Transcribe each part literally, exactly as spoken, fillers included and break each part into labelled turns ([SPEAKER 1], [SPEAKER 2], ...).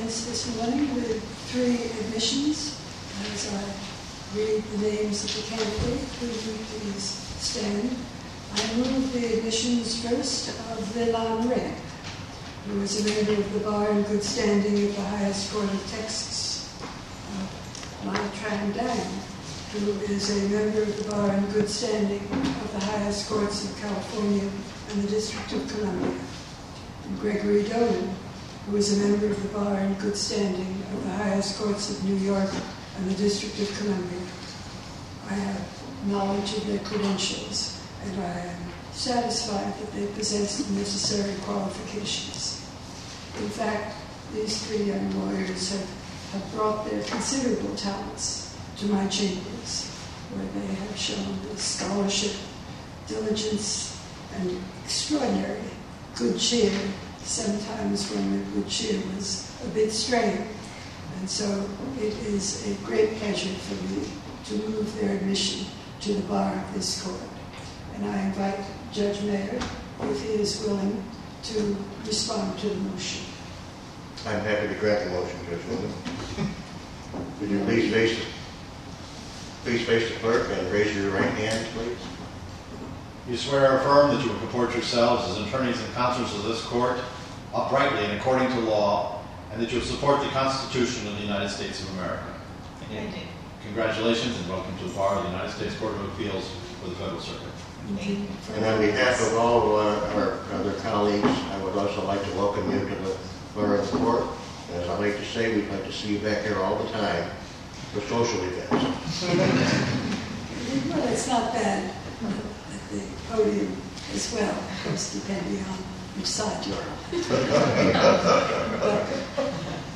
[SPEAKER 1] commence this morning with three admissions. As I read the names of the candidate, who you please stand. I move the admissions first of Leland Rick, who is a member of the bar in good standing of the highest court of Texas. Uh, Mai Tran Dang, who is a member of the bar in good standing of the highest courts of California and the District of Columbia. And Gregory Dolan, who is a member of the bar in good standing of the highest courts of New York and the District of Columbia. I have knowledge of their credentials, and I am satisfied that they possess the necessary qualifications. In fact, these three young lawyers have, have brought their considerable talents to my chambers, where they have shown the scholarship, diligence, and extraordinary good cheer, sometimes when the good cheer was a bit strained. And so it is a great pleasure for me to move their admission to the bar of this court. And I invite Judge Mayer, if he is willing, to respond to the motion.
[SPEAKER 2] I'm happy to grant the motion, Judge Wilson. Would you please face, please face the clerk and raise your right hand, please?
[SPEAKER 3] You swear or affirm that you will comport yourselves as attorneys and counsels of this court uprightly and according to law, and that you will support the Constitution of the United States of America.
[SPEAKER 4] I do.
[SPEAKER 3] Congratulations and welcome to the bar of the United States Court of Appeals for the Federal Circuit.
[SPEAKER 2] And on behalf of all of our other colleagues, I would also like to welcome you to the bar of the court. As I like to say, we'd like to see you back here all the time for social events.
[SPEAKER 1] Well, it's not bad at the podium as well, of course, depending on which side you're on. But,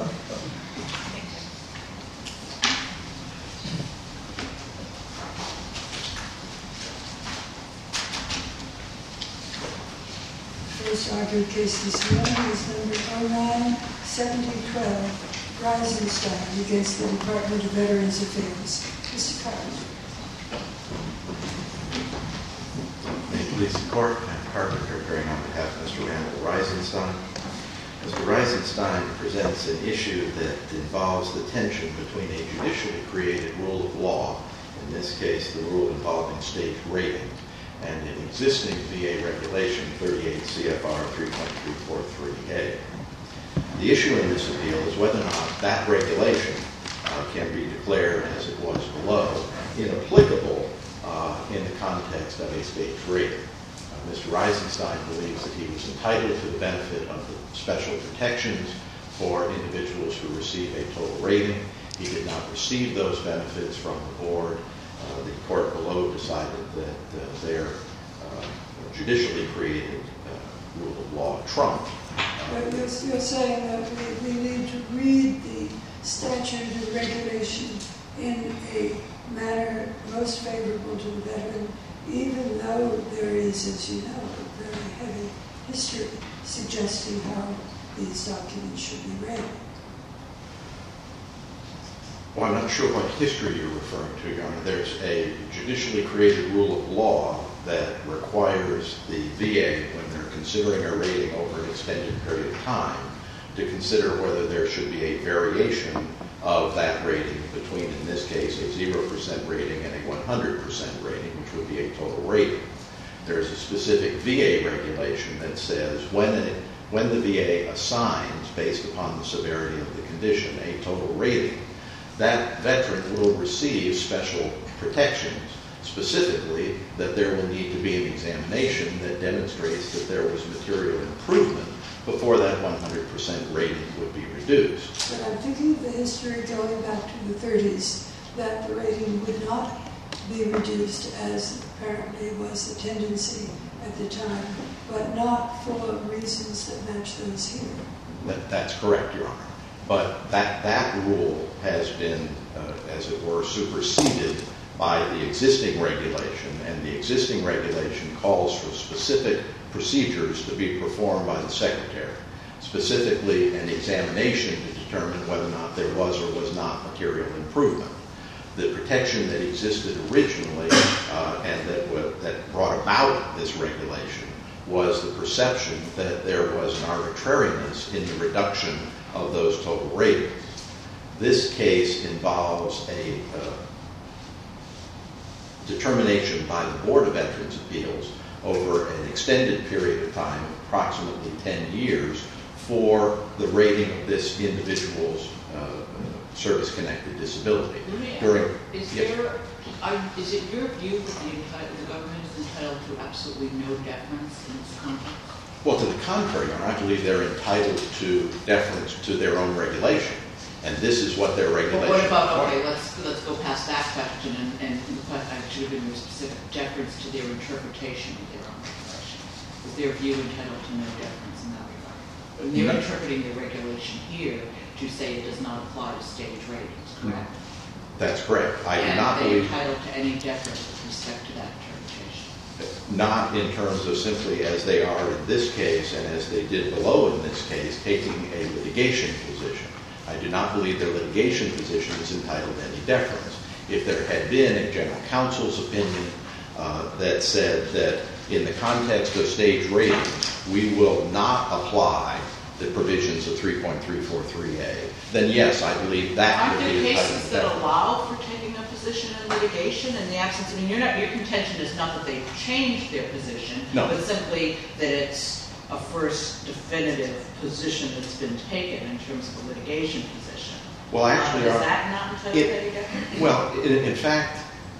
[SPEAKER 1] first argued case this morning is number oh nine seventy twelve, Reisenstein against the Department of Veterans Affairs. Mister Carpenter.
[SPEAKER 5] May it please the court, I'm Carpenter, appearing on behalf of Mister Randall Reisenstein. Mister Reisenstein presents an issue that involves the tension between a judicially created rule of law, in this case the rule involving state rating, and an existing V A regulation, thirty-eight C F R three point three four three A. The issue in this appeal is whether or not that regulation uh, can be declared, as it was below, inapplicable uh, in the context of a state rating. Uh, Mister Reisenstein believes that he was entitled to the benefit of the special protections for individuals who receive a total rating. He did not receive those benefits from the board. Uh, the court below decided that uh, their uh, judicially created uh, rule of law trumped.
[SPEAKER 1] But you're, you're saying that we, we need to read the statute and regulation in a manner most favorable to the veteran, even though there is, as you know, a very heavy history suggesting how these documents should be read.
[SPEAKER 5] Well, I'm not sure what history you're referring to, Your Honor. There's a judicially created rule of law that requires the V A, when they're considering a rating over an extended period of time, to consider whether there should be a variation of that rating between, in this case, a zero percent rating and a one hundred percent rating, which would be a total rating. There's a specific V A regulation that says when, it, when the V A assigns, based upon the severity of the condition, a total rating, that veteran will receive special protections, specifically that there will need to be an examination that demonstrates that there was material improvement before that one hundred percent rating would be reduced.
[SPEAKER 1] But I'm thinking of the history going back to the thirties, that the rating would not be reduced, as apparently was the tendency at the time, but not for reasons that match those here.
[SPEAKER 5] That, that's correct, Your Honor. But that, that rule has been, uh, as it were, superseded by the existing regulation, and the existing regulation calls for specific procedures to be performed by the Secretary, specifically an examination to determine whether or not there was or was not material improvement. The protection that existed originally uh, and that, w- that brought about this regulation was the perception that there was an arbitrariness in the reduction of those total ratings. This case involves a uh, determination by the Board of Veterans' Appeals over an extended period of time, approximately ten years, for the rating of this individual's uh, service-connected disability.
[SPEAKER 4] During, is, yes. there, are, is it your view that the, enti- the government is entitled to absolutely no deference in its conduct?
[SPEAKER 5] Well, to the contrary, I believe they're entitled to deference to their own regulation, and this is what their regulation
[SPEAKER 4] Well, what about,
[SPEAKER 5] requires.
[SPEAKER 4] okay, let's, let's go past that question, and, and I should have been more specific, deference to their interpretation of their own regulation. Is their view entitled to no deference in that regard? When they're
[SPEAKER 5] No.
[SPEAKER 4] interpreting the regulation here to say it does not apply to stage ratings, correct?
[SPEAKER 5] That's correct. I do
[SPEAKER 4] and
[SPEAKER 5] not
[SPEAKER 4] they're
[SPEAKER 5] believe...
[SPEAKER 4] entitled to any deference with respect to that interpretation.
[SPEAKER 5] Not in terms of simply as they are in this case and as they did below in this case, taking a litigation position. I do not believe their litigation position is entitled to any deference. If there had been a general counsel's opinion uh, that said that in the context of stage ratings, we will not apply the provisions of three point three four three A, then yes, I believe that
[SPEAKER 4] Aren't
[SPEAKER 5] would
[SPEAKER 4] there
[SPEAKER 5] be entitled
[SPEAKER 4] cases
[SPEAKER 5] to
[SPEAKER 4] that
[SPEAKER 5] deference.
[SPEAKER 4] allow for taking a position in litigation in the absence? I mean, you're not, your contention is not that they've changed their position,
[SPEAKER 5] No.
[SPEAKER 4] but simply that it's a first definitive position that's been taken in terms of a litigation position.
[SPEAKER 5] Well, actually,
[SPEAKER 4] uh, is
[SPEAKER 5] our-
[SPEAKER 4] that not entitled
[SPEAKER 5] it-
[SPEAKER 4] to any deference?
[SPEAKER 5] Well, in, in fact,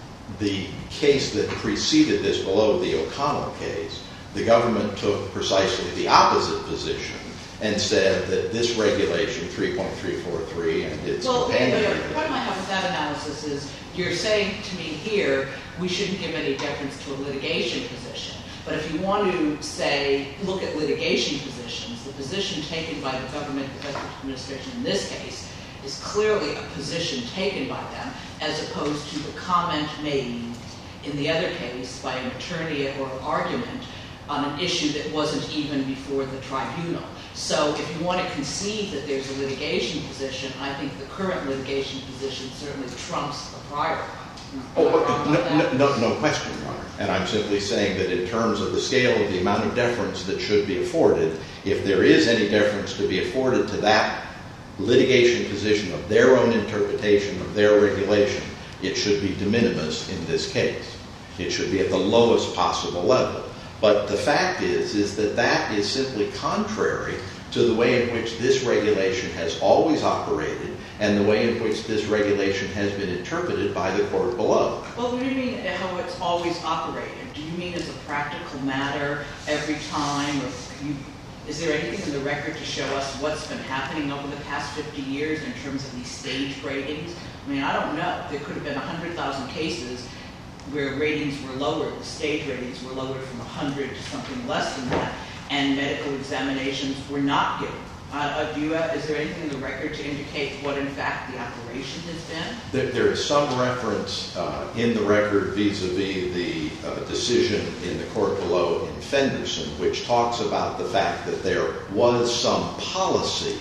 [SPEAKER 5] the case that preceded this below, the O'Connell case, the government took precisely the opposite position and said that this regulation, three point three four three, and its
[SPEAKER 4] Well, okay,
[SPEAKER 5] companion
[SPEAKER 4] but the
[SPEAKER 5] regulation...
[SPEAKER 4] problem I have with that analysis is you're saying to me here we shouldn't give any deference to a litigation position. But if you want to say, look at litigation positions, the position taken by the government Veterans Administration in this case is clearly a position taken by them as opposed to the comment made in the other case by an attorney or an argument on an issue that wasn't even before the tribunal. So if you want to concede that there's a litigation position, I think the current litigation position certainly trumps the prior one.
[SPEAKER 5] Oh,
[SPEAKER 4] Am I wrong
[SPEAKER 5] no,
[SPEAKER 4] about that?
[SPEAKER 5] no, no, no question, Your Honor. And I'm simply saying that in terms of the scale of the amount of deference that should be afforded, if there is any deference to be afforded to that litigation position of their own interpretation of their regulation, it should be de minimis in this case. It should be at the lowest possible level. But the fact is, is that that is simply contrary to the way in which this regulation has always operated and the way in which this regulation has been interpreted by the court below.
[SPEAKER 4] Well, what do you mean how it's always operated? Do you mean as a practical matter every time? Or you, is there anything in the record to show us what's been happening over the past fifty years in terms of these stage ratings? I mean, I don't know. There could have been one hundred thousand cases where ratings were lowered, the stage ratings were lowered from one hundred to something less than that, and medical examinations were not given. Uh, uh, do you have, is there anything in the record to indicate what, in fact, the operation has been?
[SPEAKER 5] There, there is some reference uh, in the record vis-a-vis the uh, decision in the court below in Fenderson, which talks about the fact that there was some policy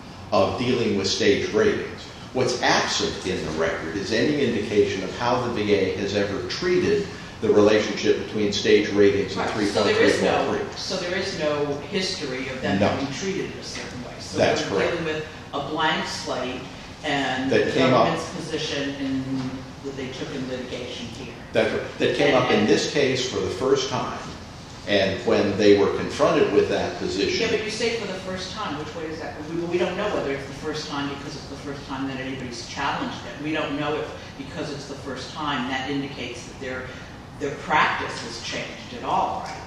[SPEAKER 5] of dealing with stage ratings. What's absent in the record is any indication of how the V A has ever treated the relationship between stage ratings and
[SPEAKER 4] Right.
[SPEAKER 5] three
[SPEAKER 4] So
[SPEAKER 5] point
[SPEAKER 4] there
[SPEAKER 5] three
[SPEAKER 4] is
[SPEAKER 5] four
[SPEAKER 4] no,
[SPEAKER 5] three.
[SPEAKER 4] so there is no history of them
[SPEAKER 5] No.
[SPEAKER 4] being treated in a certain way. So
[SPEAKER 5] That's
[SPEAKER 4] we're
[SPEAKER 5] correct.
[SPEAKER 4] dealing with a blank slate and
[SPEAKER 5] That
[SPEAKER 4] the
[SPEAKER 5] came up-
[SPEAKER 4] government's position in, that they took in litigation here.
[SPEAKER 5] That, that came up in this case for the first time, and when they were confronted with that
[SPEAKER 4] Yeah,
[SPEAKER 5] position,
[SPEAKER 4] but you say for the first time, which way is that? We, we don't know whether it's the first time because it's the first time that anybody's challenged it. We don't know if because it's the first time that indicates that their their practice has changed at all, right?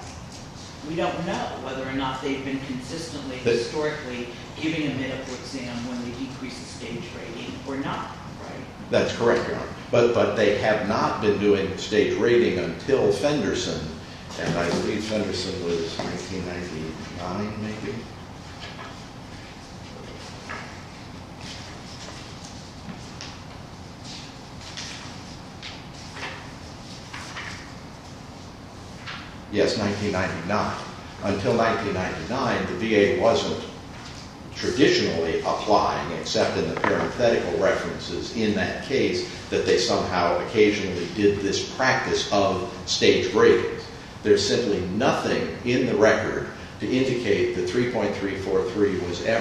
[SPEAKER 4] We don't know whether or not they've been consistently,
[SPEAKER 5] But-
[SPEAKER 4] historically, giving a medical exam when they decrease the stage rating or not, right?
[SPEAKER 5] that's correct, Your Honor. But, but they have not been doing stage rating until Fenderson, and I believe Fenderson was nineteen ninety-nine, maybe? Yes, nineteen ninety-nine. Until nineteen ninety-nine, the V A wasn't traditionally applying, except in the parenthetical references in that case, that they somehow occasionally did this practice of stage ratings. There's simply nothing in the record to indicate that three point three four three was ever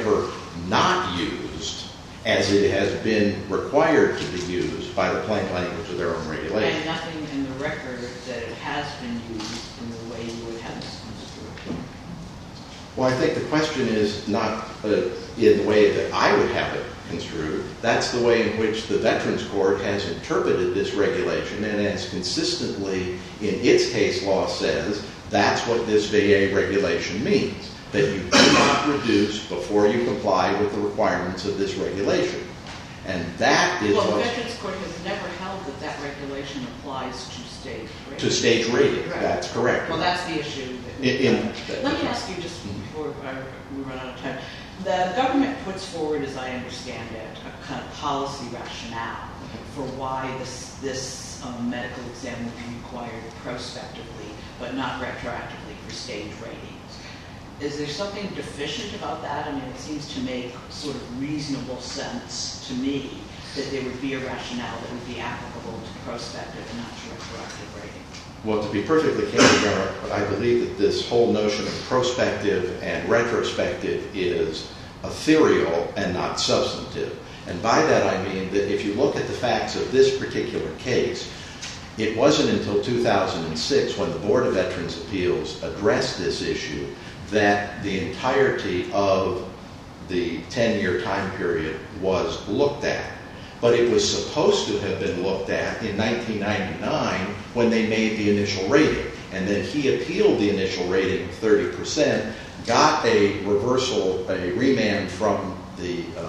[SPEAKER 5] not used as it has been required to be used by the plain language of their own regulation.
[SPEAKER 4] And nothing in the record that it has been used in the way you would have this construed.
[SPEAKER 5] Well, I think the question is not uh, in the way that I would have it construed. That's the way in which the Veterans Court has interpreted this regulation, and as consistently in its case law says, that's what this V A regulation means, that you do not reduce before you comply with the requirements of this regulation. And that is
[SPEAKER 4] Well, the
[SPEAKER 5] what...
[SPEAKER 4] Veterans Court has never held that that regulation applies to state rating.
[SPEAKER 5] To state rating,
[SPEAKER 4] Right.
[SPEAKER 5] that's correct.
[SPEAKER 4] Well, that's the issue. That
[SPEAKER 5] In- in-
[SPEAKER 4] uh, Let me ask you just before uh, we run out of time. The government puts forward, as I understand it, a kind of policy rationale for why this, this um, medical exam would be required prospectively, but not retroactively for stage ratings. Is there something deficient about that? I mean, it seems to make sort of reasonable sense to me that there would be a rationale that would be applicable to prospective and not to retroactive rating.
[SPEAKER 5] Well, to be perfectly candid, Your Honor, I believe that this whole notion of prospective and retrospective is ethereal and not substantive. And by that I mean that if you look at the facts of this particular case, it wasn't until two thousand six when the Board of Veterans' Appeals addressed this issue that the entirety of the ten-year time period was looked at. But it was supposed to have been looked at in nineteen ninety-nine when they made the initial rating. And then he appealed the initial rating of thirty percent, got a reversal, a remand from the uh,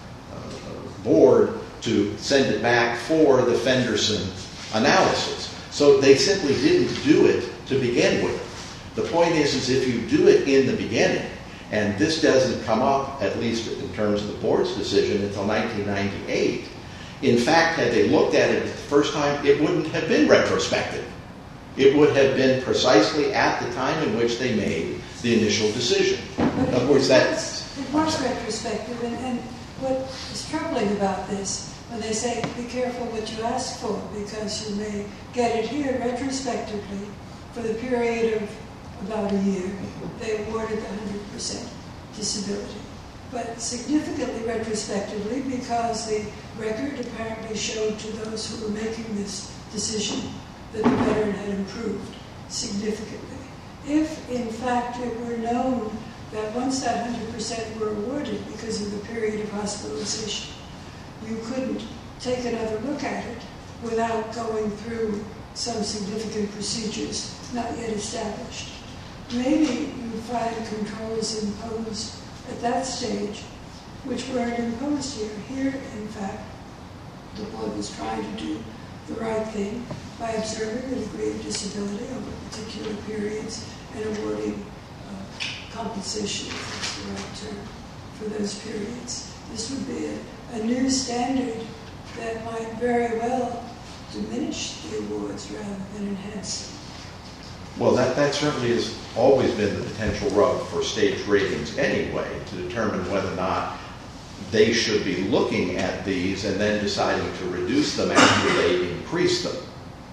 [SPEAKER 5] uh, board to send it back for the Fenderson analysis. So they simply didn't do it to begin with. The point is, is if you do it in the beginning, and this doesn't come up, at least in terms of the board's decision, until nineteen ninety-eight, in fact, had they looked at it the first time, it wouldn't have been retrospective. It would have been precisely at the time in which they made the initial decision.
[SPEAKER 1] But
[SPEAKER 5] Of course,
[SPEAKER 1] it
[SPEAKER 5] that...
[SPEAKER 1] was, it was retrospective, and, and what is troubling about this, when they say, be careful what you ask for, because you may get it here retrospectively for the period of about a year, they awarded one hundred percent disability. But significantly retrospectively, because the record apparently showed to those who were making this decision that the veteran had improved significantly. If, in fact, it were known that once that one hundred percent were awarded because of the period of hospitalization, you couldn't take another look at it without going through some significant procedures not yet established. Maybe you find controls imposed at that stage which weren't imposed here. Here, in fact, the board was trying to do the right thing by observing the degree of disability over particular periods and awarding uh, compensation, if that's the right term, for those periods. This would be a, a new standard that might very well diminish the awards rather than enhance them.
[SPEAKER 5] Well, that, that certainly has always been the potential rub for stage ratings anyway, to determine whether or not they should be looking at these and then deciding to reduce them after they increase them.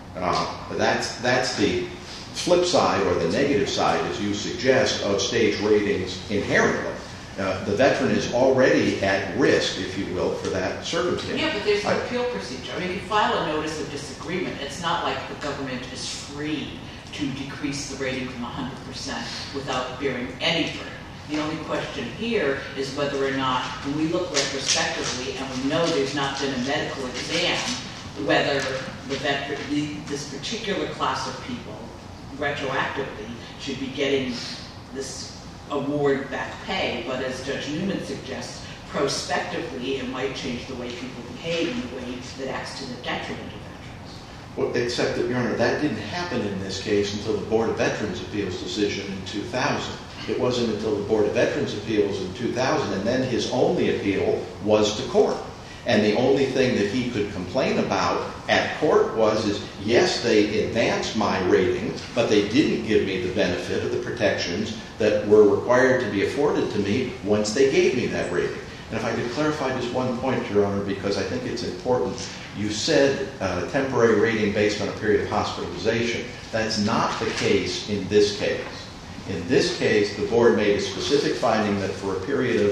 [SPEAKER 5] Uh, that's, that's the flip side, or the negative side, as you suggest, of stage ratings inherently. Uh, the veteran is already at risk, if you will, for that circumstance.
[SPEAKER 4] Yeah, but there's an
[SPEAKER 5] I,
[SPEAKER 4] appeal procedure. I mean, you file a notice of disagreement. It's not like the government is free to decrease the rating from one hundred percent without bearing any burden. The only question here is whether or not, when we look retrospectively and we know there's not been a medical exam, whether the veteran, the, this particular class of people retroactively should be getting this award back pay. But as Judge Newman suggests, prospectively it might change the way people behave in a way that acts to the detriment of veterans.
[SPEAKER 5] well, except that, Your Honor, that didn't happen in this case until the Board of Veterans' Appeals decision in two thousand. It wasn't until the Board of Veterans' Appeals in two thousand, and then his only appeal was to court. And the only thing that he could complain about at court was, is, yes, they advanced my rating, but they didn't give me the benefit of the protections that were required to be afforded to me once they gave me that rating. And if I could clarify just one point, Your Honor, because I think it's important. You said uh, temporary rating based on a period of hospitalization. That's not the case in this case. In this case, the board made a specific finding that for a period of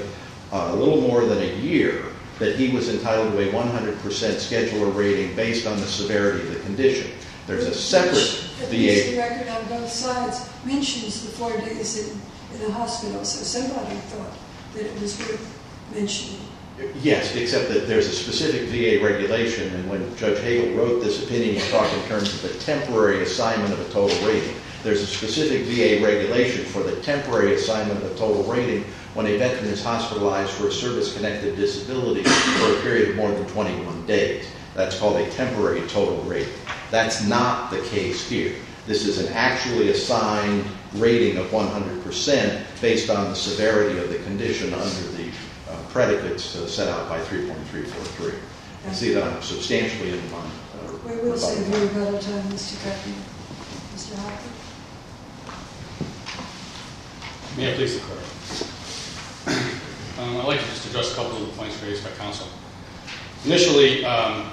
[SPEAKER 5] uh, a little more than a year, that he was entitled to a one hundred percent scheduler rating based on the severity of the condition. There's a separate
[SPEAKER 1] At
[SPEAKER 5] V
[SPEAKER 1] least
[SPEAKER 5] A.
[SPEAKER 1] the record on both sides mentions the four days in, in the hospital, so somebody thought that it was worth mentioning.
[SPEAKER 5] Yes, except that there's a specific V A regulation, and when Judge Hagel wrote this opinion, he talked in terms of the temporary assignment of a total rating. There's a specific V A regulation for the temporary assignment of a total rating when a veteran is hospitalized for a service-connected disability for a period of more than twenty-one days. That's called a temporary total rating. That's not the case here. This is an actually assigned rating of one hundred percent based on the severity of the condition under the uh, predicates uh, set out by three point three four three. I see that I'm substantially in my uh,
[SPEAKER 1] We will save you rebuttal time, Mister Carpenter. Mister Harper?
[SPEAKER 6] May I please the court? um, I'd like to just address a couple of the points raised by counsel. Initially, um,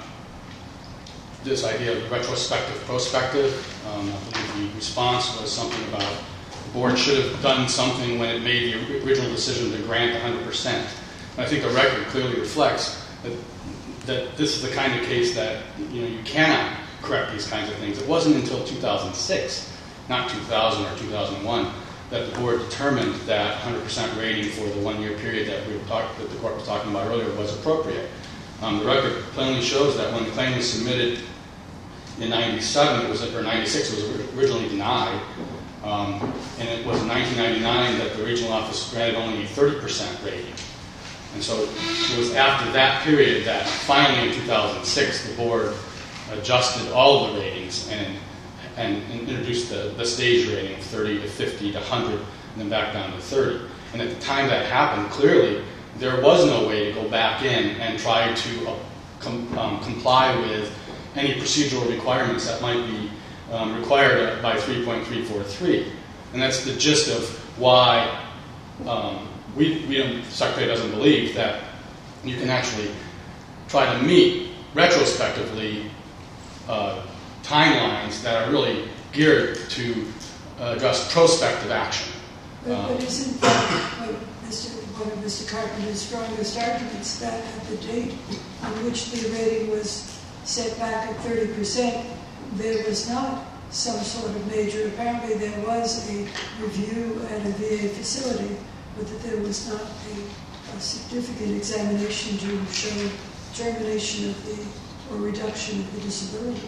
[SPEAKER 6] this idea of retrospective, prospective, um, I believe the response was something about the board should have done something when it made the original decision to grant one hundred percent. And I think the record clearly reflects that, that this is the kind of case that you know you cannot correct these kinds of things. It wasn't until two thousand six, not two thousand or two thousand one, that the board determined that one hundred percent rating for the one-year period that we were talk- that the court was talking about earlier was appropriate. Um, the record plainly shows that when the claim was submitted in ninety-seven, it was or ninety-six, it was originally denied, um, and it was in nineteen ninety-nine that the regional office granted only a thirty percent rating. And so it was after that period that finally in two thousand six the board adjusted all of the ratings and and introduced the, the stage rating of thirty to fifty to one hundred and then back down to thirty. And at the time that happened, clearly there was no way to go back in and try to uh, com- um, comply with any procedural requirements that might be um, required by three point three four three. And that's the gist of why um, we, we don't, the Secretary doesn't believe that you can actually try to meet retrospectively uh, timelines that are really geared to uh, address prospective action.
[SPEAKER 1] But,
[SPEAKER 6] Um,
[SPEAKER 1] but isn't that what Mister one of Mister Carpenter's strongest arguments, that at the date on which the rating was set back at thirty percent, there was not some sort of major, apparently there was a review at a V A facility, but that there was not a, a significant examination to show termination of the, or reduction of the disability.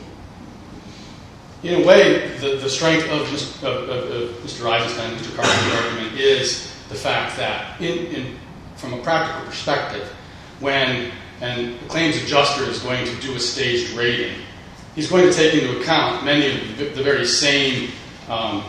[SPEAKER 6] In a way, the, the strength of, Mister of, of, of Mister Eisenstein and Mister Carpenter's argument is the fact that, in, in, from a practical perspective, when and the claims adjuster is going to do a staged rating, he's going to take into account many of the, the very same um,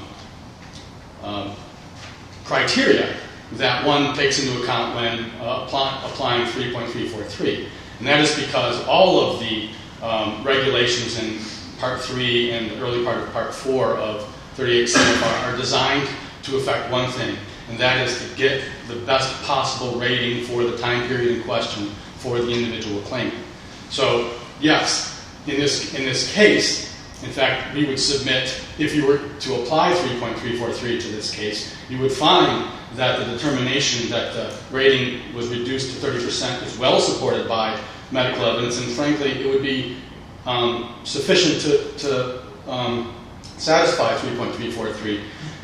[SPEAKER 6] um, criteria that one takes into account when uh, apply, applying three point three four three. And that is because all of the um, regulations in Part three and the early part of Part four of thirty-eight C F R are designed to affect one thing, and that is to get the best possible rating for the time period in question for the individual claimant. So, yes, in this in this case, in fact, we would submit, if you were to apply three point three four three to this case, you would find that the determination that the rating was reduced to thirty percent is well supported by medical evidence, and frankly, it would be um, sufficient to, to um, satisfy three point three four three,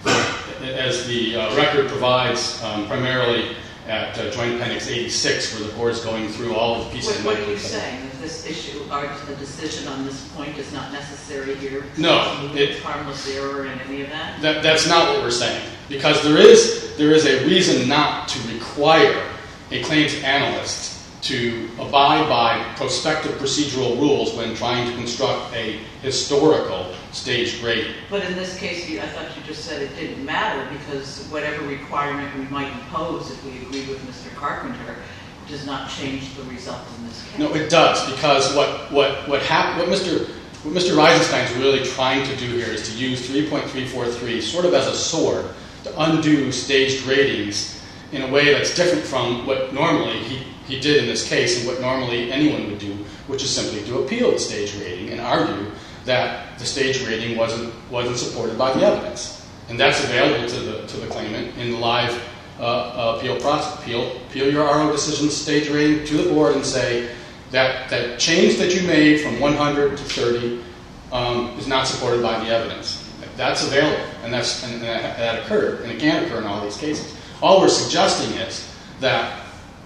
[SPEAKER 6] as the uh, record provides um, primarily at uh, Joint Appendix eighty-six, where the board is going through all of the pieces of
[SPEAKER 4] What, what
[SPEAKER 6] medical
[SPEAKER 4] are you
[SPEAKER 6] evidence.
[SPEAKER 4] saying? That this issue, or the decision on this point is not necessary here?
[SPEAKER 6] No,
[SPEAKER 4] It's
[SPEAKER 6] it-
[SPEAKER 4] harmless error in any event?
[SPEAKER 6] That, that's not what we're saying, because there is there is a reason not to require a claims analyst to abide by prospective procedural rules when trying to construct a historical staged rating.
[SPEAKER 4] But in this case, you, I thought you just said it didn't matter because whatever requirement we might impose if we agree with Mister Carpenter does not change the result in this case.
[SPEAKER 6] No, it does, because what what what hap- what Mister what Mister Eisenstein is really trying to do here is to use three point three four three sort of as a sword to undo staged ratings in a way that's different from what normally he, he did in this case and what normally anyone would do, which is simply to appeal the stage rating and argue that the stage rating wasn't wasn't supported by the evidence. And that's available to the to the claimant in the live uh, appeal process. Appeal, appeal your R O decision stage rating to the board and say that that change that you made from one hundred to thirty um, is not supported by the evidence. That's available, and that's and that, that occurred, and it can occur in all these cases. All we're suggesting is that,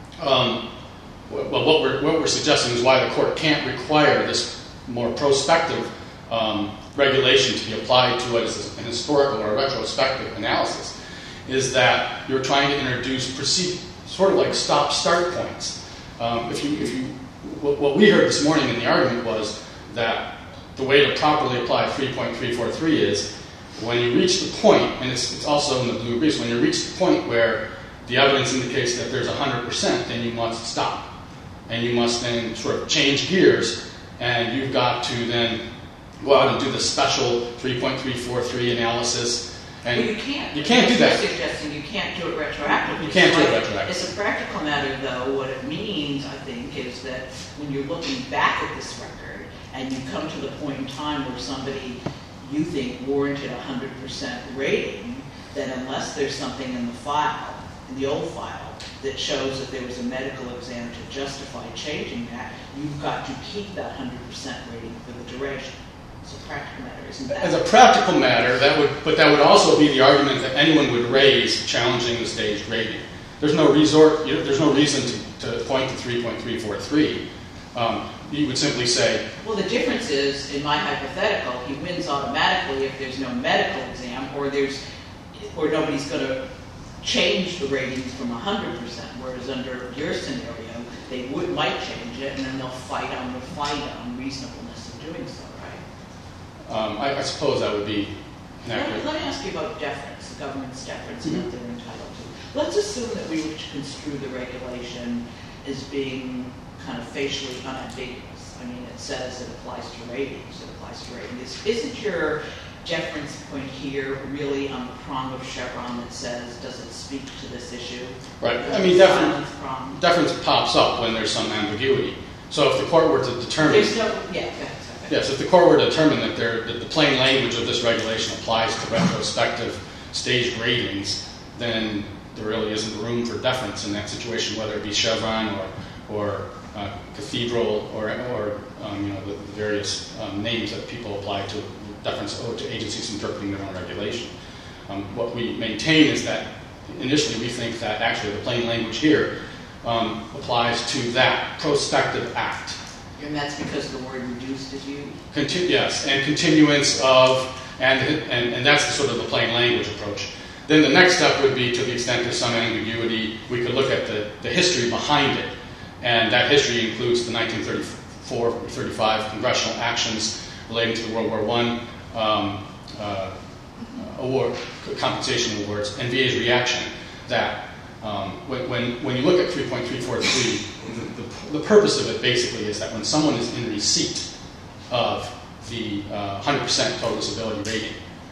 [SPEAKER 6] um, well, what we're what we're suggesting is why the court can't require this more prospective um, regulation to be applied to what is an historical or retrospective analysis, is that you're trying to introduce proceed, sort of like stop-start points. Um, if you if you what, what we heard this morning in the argument was that the way to properly apply three point three four three is when you reach the point, and it's, it's also in the blue briefs, when you reach the point where the evidence indicates that there's one hundred percent, then you must stop. And you must then sort of change gears, and you've got to then go out and do the special three point three four three analysis. And
[SPEAKER 4] well, you can't.
[SPEAKER 6] You can't do that.
[SPEAKER 4] You're suggesting you can't do it retroactively.
[SPEAKER 6] You can't do it
[SPEAKER 4] So
[SPEAKER 6] retroactively.
[SPEAKER 4] It's a practical matter, though. What it means, I think, is that when you're looking back at this record and you come to the point in time where somebody you think warranted a one hundred percent rating, then unless there's something in the file, in the old file, that shows that there was a medical exam to justify changing that, you've got to keep that one hundred percent rating for the duration. It's a practical matter, isn't that?
[SPEAKER 6] As a practical matter, that would, but that would also be the argument that anyone would raise challenging the staged rating. There's no resort, you know, there's no reason to, to point to three point three four three. Um, you would simply say,
[SPEAKER 4] well, the difference is, in my hypothetical, he wins automatically if there's no medical exam, or there's, or nobody's going to change the ratings from one hundred percent. Whereas under your scenario, they would might change it, and then they'll fight on the fight on reasonableness of doing so, right?
[SPEAKER 6] um, I, I suppose that would be
[SPEAKER 4] Let me,
[SPEAKER 6] accurate.
[SPEAKER 4] let me ask you about deference, the government's deference, and what they're entitled to. Let's assume that we were to construe the regulation as being kind of facially unambiguous. I mean, it says it applies to ratings, it applies to ratings. Isn't your deference point here really on the prong of Chevron that says, does it speak to this issue?
[SPEAKER 6] Right.
[SPEAKER 4] The
[SPEAKER 6] I mean,
[SPEAKER 4] silence
[SPEAKER 6] deference,
[SPEAKER 4] prong.
[SPEAKER 6] deference pops up when there's some ambiguity. So if the court were to determine,
[SPEAKER 4] There's no, yeah, that's okay.
[SPEAKER 6] yes, if the court were to determine that, there, that the plain language of this regulation applies to retrospective staged ratings, then there really isn't room for deference in that situation, whether it be Chevron or or uh, Cathedral or or um, you know the, the various um, names that people apply to deference owed to agencies interpreting their own regulation. Um, what we maintain is that initially we think that actually the plain language here um, applies to that prospective act.
[SPEAKER 4] And that's because the word reduced is used?
[SPEAKER 6] Conti- yes, and continuance of, and, and and that's the sort of the plain language approach. Then the next step would be, to the extent there's some ambiguity, we could look at the, the history behind it. And that history includes the nineteen thirty-four thirty-five congressional actions relating to the World War One um, uh, award, compensation awards, and V A's reaction that um, when, when, when you look at three point three four three, the, the, the purpose of it basically is that when someone is in receipt of the uh, one hundred percent total disability rating,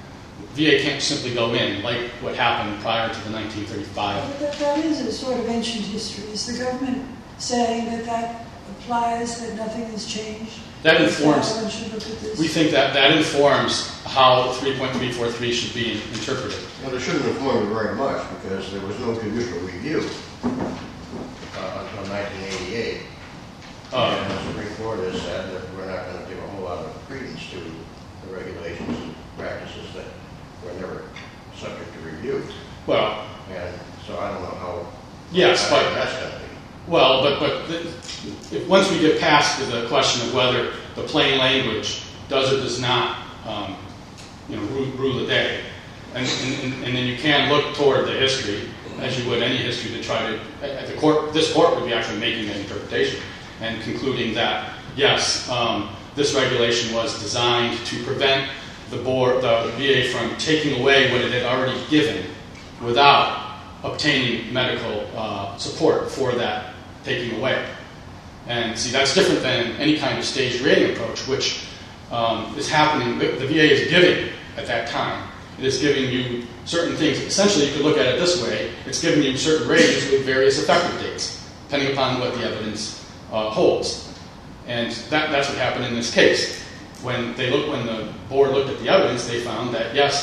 [SPEAKER 6] V A can't simply go in, like what happened prior to the nineteen thirty-five.
[SPEAKER 1] But that, that is a sort of ancient history. Is the government saying that that applies, that nothing has changed?
[SPEAKER 6] That informs,
[SPEAKER 1] One should look at this?
[SPEAKER 6] we think that that informs how three point three four three should be interpreted.
[SPEAKER 2] Well, it shouldn't inform you very much because there was no judicial review uh, until nineteen eighty-eight.
[SPEAKER 6] Uh,
[SPEAKER 2] and the Supreme Court has said that we're not going to give a whole lot of credence to the regulations and practices that were never subject to review.
[SPEAKER 6] Well,
[SPEAKER 2] And so I don't know how
[SPEAKER 6] yes,
[SPEAKER 2] how
[SPEAKER 6] but
[SPEAKER 2] that's going to be.
[SPEAKER 6] well, but but the, if, once we get past the question of whether the plain language does or does not, um, you know, rule, rule the day, and, and and then you can look toward the history as you would any history to try to. At the court, this court would be actually making that interpretation and concluding that yes, um, this regulation was designed to prevent the board, the V A, from taking away what it had already given without obtaining medical uh, support for that taking away. And see, that's different than any kind of staged rating approach, which um, is happening, the V A is giving at that time. It is giving you certain things. Essentially, you could look at it this way. It's giving you certain ratings with various effective dates, depending upon what the evidence uh, holds. And that, that's what happened in this case. When they look, when the board looked at the evidence, they found that, yes,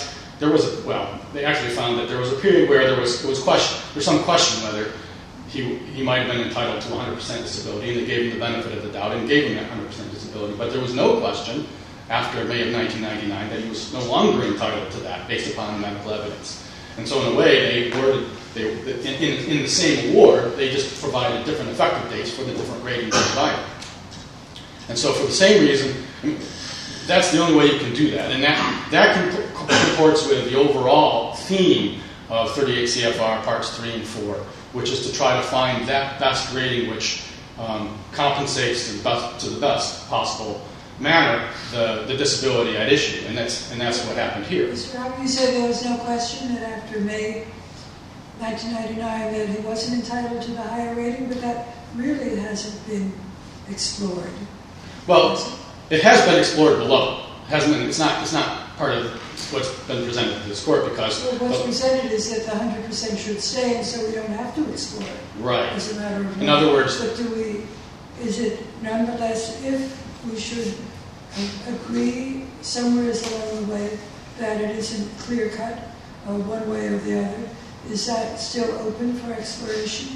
[SPEAKER 6] there was a, well, they actually found that there was a period where there was, it was question, there's some question whether he, he might have been entitled to one hundred percent disability, and they gave him the benefit of the doubt and gave him that one hundred percent disability. But there was no question after May of nineteen ninety-nine that he was no longer entitled to that based upon medical evidence. And so in a way, they awarded, they, in, in, in the same award, they just provided different effective dates for the different ratings provided. And so for the same reason, I mean, that's the only way you can do that. And that, that comports with the overall theme of thirty-eight C F R Parts three and four, which is to try to find that best rating which um, compensates to the, best, to the best possible manner the, the disability at issue. And that's, and that's what happened here.
[SPEAKER 1] Mister Rock, you said there was no question that after May nineteen ninety-nine that he wasn't entitled to the higher rating, but that really hasn't been explored.
[SPEAKER 6] Well, it has been explored below. It hasn't been, it's not, it's not part of what's been presented to this court because...
[SPEAKER 1] Well, what's presented is that the one hundred percent should stay, and so we don't have to explore it.
[SPEAKER 6] Right.
[SPEAKER 1] As a matter of
[SPEAKER 6] In other words...
[SPEAKER 1] But do we, is it nonetheless, if we should agree somewhere along the way that it isn't clear-cut uh, one way or the other, is that still open for exploration?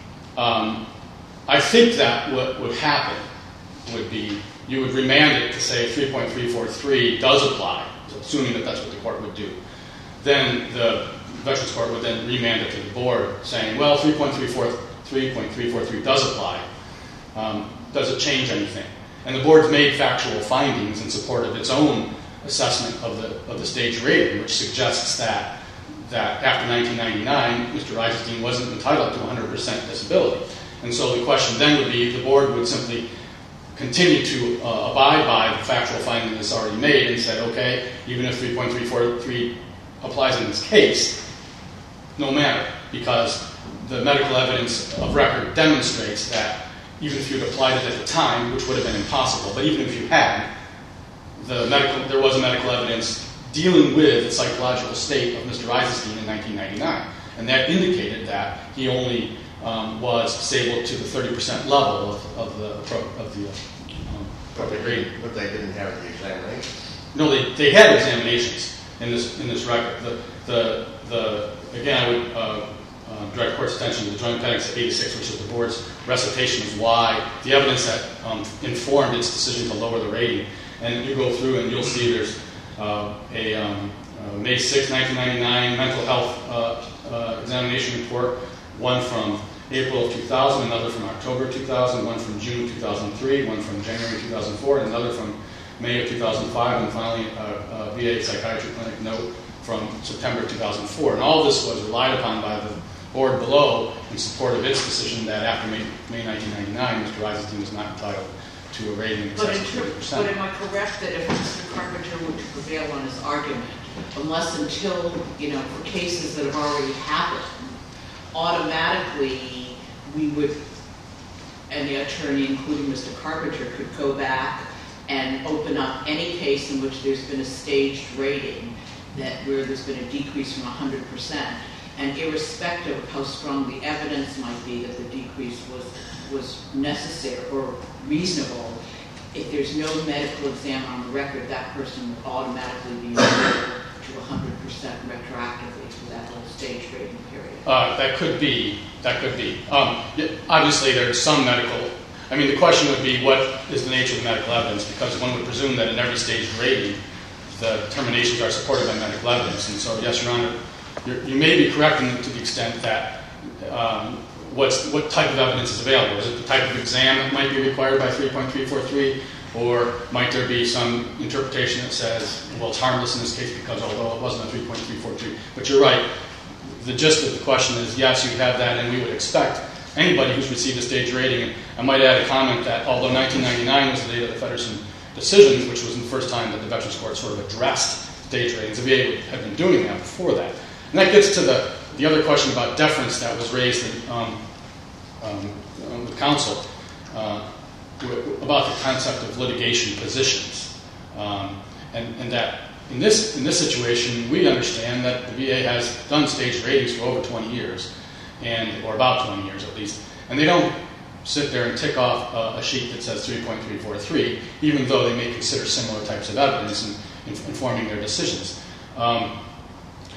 [SPEAKER 6] Um, I think that what would happen would be you would remand it to say three point three four three does apply, assuming that that's what the court would do. Then the Veterans Court would then remand it to the board saying, well, three point three four three does apply. Um, does it change anything? And the board's made factual findings in support of its own assessment of the of the stage rating, which suggests that that after nineteen ninety-nine, Mister Eisenstein wasn't entitled to one hundred percent disability. And so the question then would be, the board would simply continue to uh, abide by the factual finding that's already made and said, okay, even if three point three four three applies in this case, no matter, because the medical evidence of record demonstrates that even if you'd applied it at the time, which would have been impossible, but even if you had, the medical, there was a medical evidence dealing with the psychological state of Mister Eisenstein in nineteen ninety-nine. And that indicated that he only um, was disabled to the thirty percent level of, of the, of the um, appropriate rating.
[SPEAKER 2] But they didn't have the examination.
[SPEAKER 6] No, they, they had examinations in this in this record. The, the, the, again, I would uh, uh, direct court's attention to the Joint Appendix eighty-six, which is the board's recitation of why, the evidence that um, informed its decision to lower the rating. And you go through and you'll see there's uh, a um, uh, May sixth, nineteen ninety-nine mental health uh, uh, examination report, one from April of two thousand, another from October two thousand, one from June two thousand three, one from January two thousand four, and another from May of two thousand five, and finally a, a V A psychiatry clinic note from September two thousand four. And all this was relied upon by the board below in support of its decision that after May, May nineteen ninety-nine, Mister Eisenstein was not entitled to a rating in excess of thirty percent.
[SPEAKER 4] But am I correct that if Mister Carpenter were to prevail on his argument, unless until, you know, for cases that have already happened, automatically we would, and the attorney, including Mister Carpenter, could go back and open up any case in which there's been a staged rating that where there's been a decrease from one hundred percent, and irrespective of how strong the evidence might be that the decrease was was necessary or reasonable, if there's no medical exam on the record, that person would automatically be entitled to one hundred percent retroactively for that whole stage rating period.
[SPEAKER 6] Uh, that could be. That could be. Um, obviously, there's some medical. I mean, the question would be, what is the nature of the medical evidence? Because one would presume that in every staged rating, the determinations are supported by medical evidence. And so, yes, Your Honor, you're, you may be correct in, to the extent that um, what's, what type of evidence is available. Is it the type of exam that might be required by three point three four three? Or might there be some interpretation that says, well, it's harmless in this case because although it wasn't a three point three four three. But you're right. The gist of the question is, yes, you have that, and we would expect anybody who's received a stage rating. And I might add a comment that although nineteen ninety-nine was the date of the Feddersen decision, which was the first time that the Veterans Court sort of addressed stage ratings, the V A had been doing that before that. And that gets to the, the other question about deference that was raised in, um, um, with counsel uh, about the concept of litigation positions. Um, and, and that in this, in this situation, we understand that the V A has done stage ratings for over twenty years, and or about twenty years at least, and they don't sit there and tick off uh, a sheet that says three point three four three, even though they may consider similar types of evidence in, in informing their decisions. Um,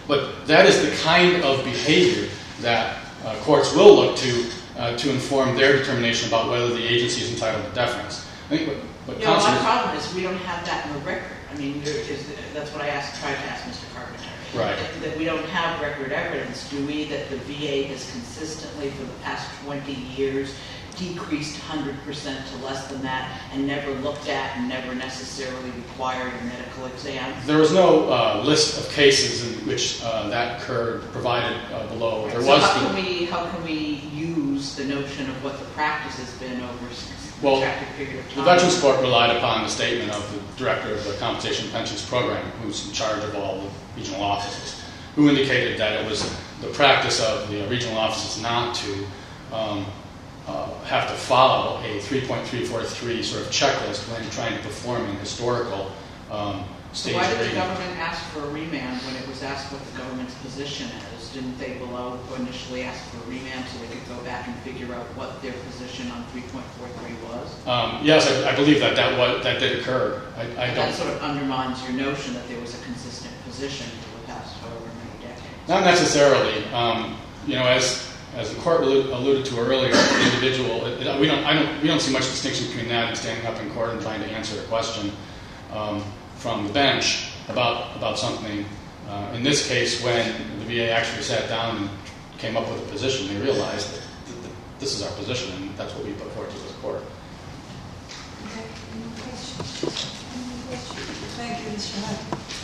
[SPEAKER 6] But that is the kind of behavior that uh, courts will look to uh, to inform their determination about whether the agency is entitled to deference. I think what, what
[SPEAKER 4] You know,
[SPEAKER 6] counsel
[SPEAKER 4] my
[SPEAKER 6] is-
[SPEAKER 4] problem is we don't have that in the record. I mean, there is, that's what I asked, tried to ask Mister Carpenter.
[SPEAKER 6] Right.
[SPEAKER 4] That, that we don't have record evidence, do we, that the V A has consistently for the past twenty years decreased one hundred percent to less than that and never looked at and never necessarily required a medical exam?
[SPEAKER 6] There was no uh, list of cases in which uh, that occurred provided uh, below. There
[SPEAKER 4] So
[SPEAKER 6] was
[SPEAKER 4] how
[SPEAKER 6] the,
[SPEAKER 4] can we, how can we use the notion of what the practice has been over a
[SPEAKER 6] Well,
[SPEAKER 4] protracted period of time?
[SPEAKER 6] the Veterans Court relied upon the statement of the director of the Compensation and Pensions Program, who's in charge of all the regional offices, who indicated that it was the practice of the regional offices not to um, uh, have to follow a three point three four three sort of checklist when trying to perform an historical um,
[SPEAKER 4] So
[SPEAKER 6] stage
[SPEAKER 4] why did the
[SPEAKER 6] rating.
[SPEAKER 4] government ask for a remand when it was asked what the government's position is? Didn't they below initially ask for a remand so they could go back and figure out what their position on three point four three was?
[SPEAKER 6] Um, yes, I, I believe that that, was, that did occur. I, I don't.
[SPEAKER 4] That sort of undermines your notion that there was a consistent position for the past however many decades.
[SPEAKER 6] Not necessarily. Um, you know, as as the court allu- alluded to earlier, the individual. It, it, we don't. I don't. We don't see much distinction between that and standing up in court and trying to answer a question um, from the bench about about something. Uh, in this case, when the V A actually sat down and came up with a position, they realized that th- th- this is our position, and that's what we put forward to the court.
[SPEAKER 1] Okay, any more questions? Any more questions? Thank you, Mister Hunt.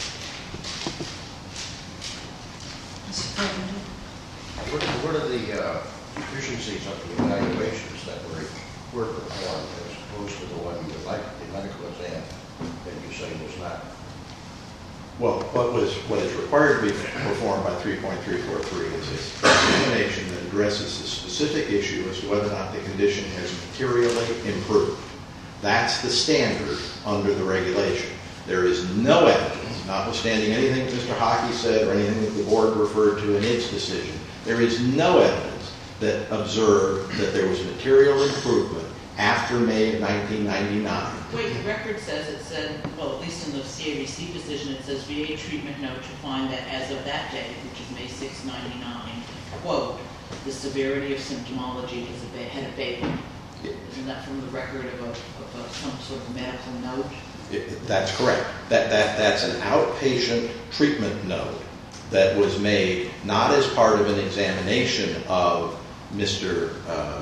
[SPEAKER 1] Mister Carpenter?
[SPEAKER 2] What are, what are the uh, deficiencies of the evaluations that were, were performed as opposed to the one you would like, the medical exam that you say was not?
[SPEAKER 5] Well, what was, what is required to be performed by three point three four three is a examination that addresses the specific issue as to whether or not the condition has materially improved. That's the standard under the regulation. There is no evidence, notwithstanding anything that Mister Hockey said or anything that the board referred to in its decision, there is no evidence that observed that there was material improvement after May of nineteen ninety-nine.
[SPEAKER 4] Wait, the record says it said, well, at least in the C A B C decision, it says V A treatment note to find that as of that day, which is May sixth, ninety-nine, quote, the severity of symptomology has ab- had abated. Isn't that from the record of, a, of a, some sort of medical note?
[SPEAKER 5] It, that's correct. That, that, that's an outpatient treatment note that was made not as part of an examination of Mister Uh,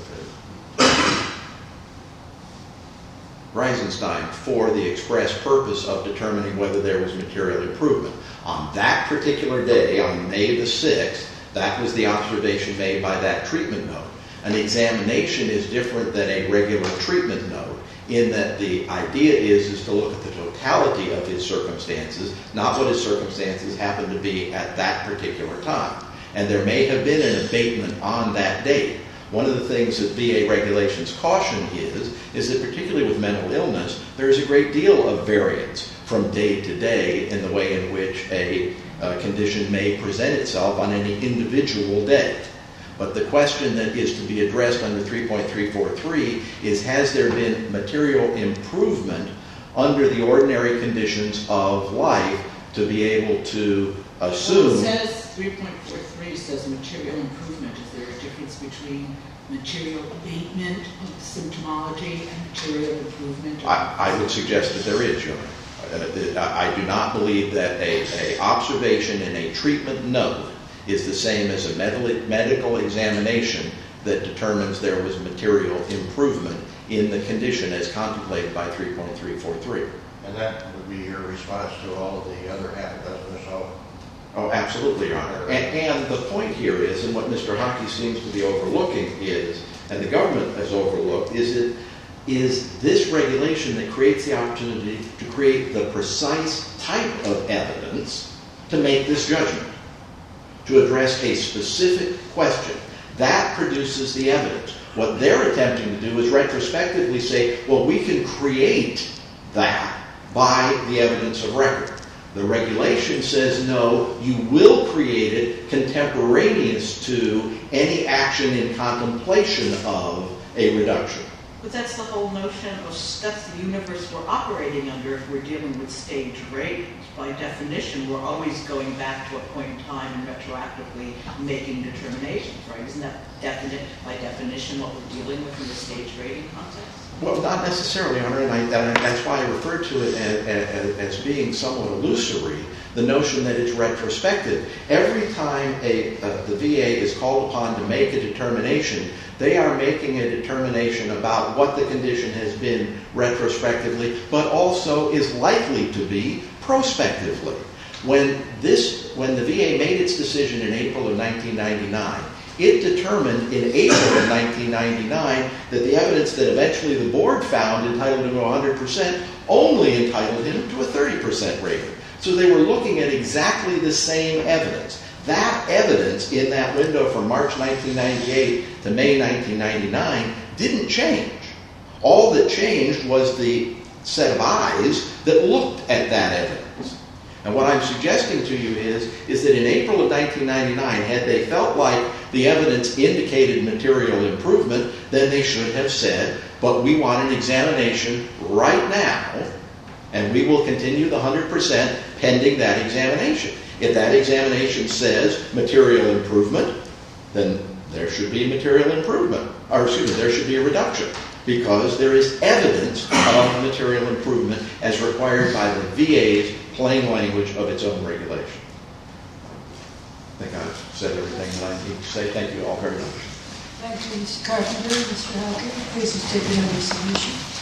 [SPEAKER 5] Reisenstein for the express purpose of determining whether there was material improvement. On that particular day, on May the sixth, that was the observation made by that treatment note. An examination is different than a regular treatment note in that the idea is, is to look at the totality of his circumstances, not what his circumstances happen to be at that particular time. And there may have been an abatement on that date. One of the things that V A regulations caution is, is that particularly with mental illness, there is a great deal of variance from day to day in the way in which a uh, condition may present itself on any individual day. But the question that is to be addressed under three point three four three is, has there been material improvement under the ordinary conditions of life to be able to assume...
[SPEAKER 4] Well, it says three point four three says material improvement. Is there a difference between material abatement of symptomology and material improvement?
[SPEAKER 5] I, I would suggest that there is, Your Honor. Uh, I do not believe that a, a observation in a treatment note is the same as a medical, medical examination that determines there was material improvement in the condition as contemplated by three point three four three.
[SPEAKER 2] And that would be your response to all of the other half a dozen or so?
[SPEAKER 5] Oh, absolutely, Your Honor. And, and the point here is, and what Mister Hockey seems to be overlooking is, and the government has overlooked, is it is this regulation that creates the opportunity to create the precise type of evidence to make this judgment, to address a specific question. That produces the evidence. What they're attempting to do is retrospectively say, well, we can create that by the evidence of record. The regulation says, no, you will create it contemporaneous to any action in contemplation of a reduction.
[SPEAKER 4] But that's the whole notion of, that's the universe we're operating under if we're dealing with stage ratings. By definition, we're always going back to a point in time and retroactively making determinations, right? Isn't that definite, by definition what we're dealing with in the stage rating context?
[SPEAKER 5] Well, not necessarily, Honor, and, I, and that's why I referred to it as, as, as being somewhat illusory, the notion that it's retrospective. Every time a, uh, the V A is called upon to make a determination, they are making a determination about what the condition has been retrospectively, but also is likely to be prospectively. When this, when the V A made its decision in April of nineteen ninety-nine, it determined in April of nineteen ninety-nine that the evidence that eventually the board found entitled him to one hundred percent only entitled him to a thirty percent rating. So they were looking at exactly the same evidence. That evidence in that window from March nineteen ninety-eight to May nineteen ninety-nine didn't change. All that changed was the set of eyes that looked at that evidence. And what I'm suggesting to you is, is that in April of nineteen ninety-nine, had they felt like the evidence indicated material improvement, then they should have said, but we want an examination right now, and we will continue the one hundred percent pending that examination. If that examination says material improvement, then there should be material improvement. Or excuse me, there should be a reduction, because there is evidence of material improvement as required by the V A's plain language of its own regulation. I think I've said everything that I need to say. Thank you all very much.
[SPEAKER 1] Thank you, Mister Carpenter, Mister Halkett. The case is taken under submission.